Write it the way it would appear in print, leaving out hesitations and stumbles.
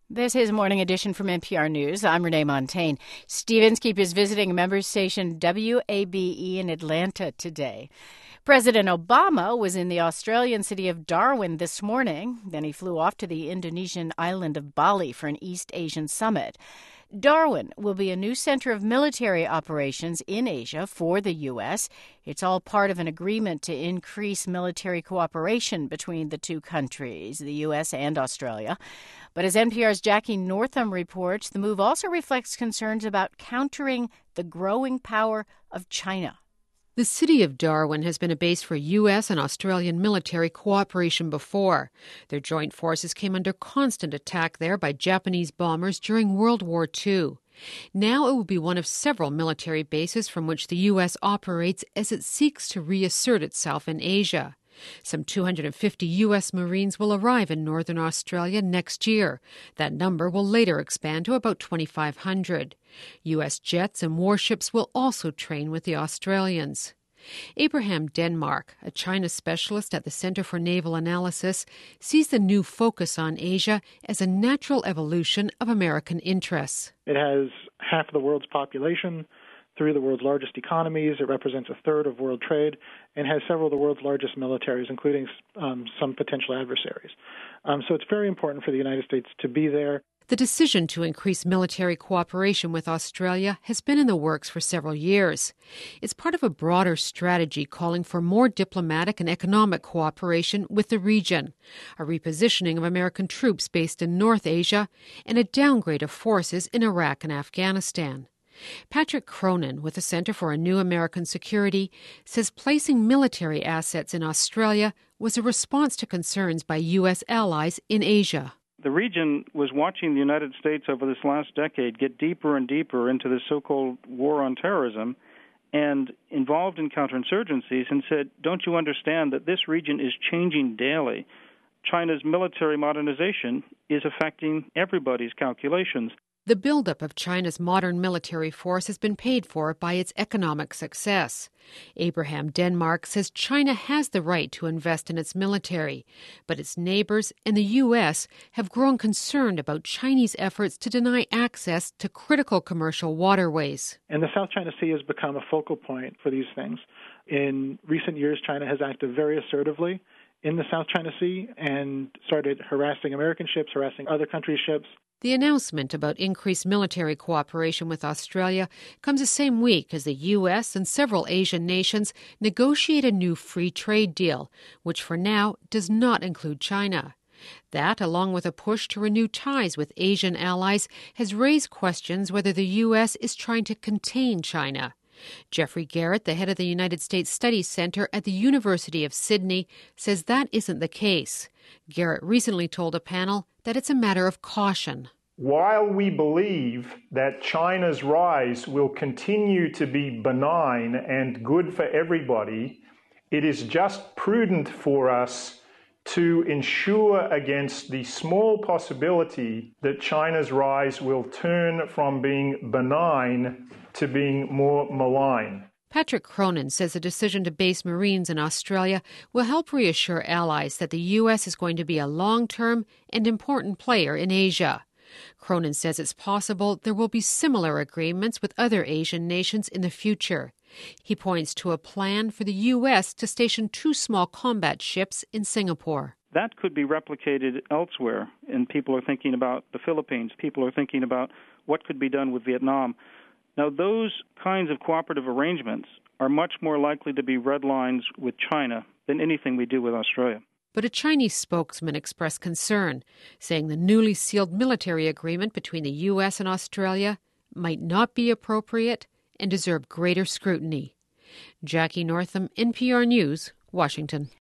This is Morning Edition from NPR News. I'm Renee Montaigne. Steve Inskeep is visiting member station WABE in Atlanta today. President Obama was in the Australian city of Darwin this morning. Then he flew off to the Indonesian island of Bali for an East Asian summit. Darwin will be a new center of military operations in Asia for the U.S. It's all part of an agreement to increase military cooperation between the two countries, the U.S. and Australia. But as NPR's Jackie Northam reports, the move also reflects concerns about countering the growing power of China. The city of Darwin has been a base for U.S. and Australian military cooperation before. Their joint forces came under constant attack there by Japanese bombers during World War II. Now it will be one of several military bases from which the U.S. operates as it seeks to reassert itself in Asia. Some 250 U.S. Marines will arrive in northern Australia next year. That number will later expand to about 2,500. U.S. jets and warships will also train with the Australians. Abraham Denmark, a China specialist at the Center for Naval Analysis, sees the new focus on Asia as a natural evolution of American interests. It has half of the world's population, three of the world's largest economies. It represents a third of world trade and has several of the world's largest militaries, including some potential adversaries. So it's very important for the United States to be there. The decision to increase military cooperation with Australia has been in the works for several years. It's part of a broader strategy calling for more diplomatic and economic cooperation with the region, a repositioning of American troops based in North Asia, and a downgrade of forces in Iraq and Afghanistan. Patrick Cronin, with the Center for a New American Security, says placing military assets in Australia was a response to concerns by U.S. allies in Asia. The region was watching the United States over this last decade get deeper and deeper into the so-called war on terrorism and involved in counterinsurgencies and said, don't you understand that this region is changing daily? China's military modernization is affecting everybody's calculations. The buildup of China's modern military force has been paid for by its economic success. Abraham Denmark says China has the right to invest in its military, but its neighbors and the U.S. have grown concerned about Chinese efforts to deny access to critical commercial waterways. And the South China Sea has become a focal point for these things. In recent years, China has acted very assertively in the South China Sea and started harassing American ships, harassing other countries' ships. The announcement about increased military cooperation with Australia comes the same week as the U.S. and several Asian nations negotiate a new free trade deal, which for now does not include China. That, along with a push to renew ties with Asian allies, has raised questions whether the U.S. is trying to contain China. Jeffrey Garrett, the head of the United States Studies Center at the University of Sydney, says that isn't the case. Garrett recently told a panel that it's a matter of caution. While we believe that China's rise will continue to be benign and good for everybody, it is just prudent for us to ensure against the small possibility that China's rise will turn from being benign to being more malign. Patrick Cronin says the decision to base Marines in Australia will help reassure allies that the U.S. is going to be a long-term and important player in Asia. Cronin says it's possible there will be similar agreements with other Asian nations in the future. He points to a plan for the U.S. to station 2 small combat ships in Singapore. That could be replicated elsewhere, and people are thinking about the Philippines. People are thinking about what could be done with Vietnam. Now, those kinds of cooperative arrangements are much more likely to be red lines with China than anything we do with Australia. But a Chinese spokesman expressed concern, saying the newly sealed military agreement between the U.S. and Australia might not be appropriate and deserve greater scrutiny. Jackie Northam, NPR News, Washington.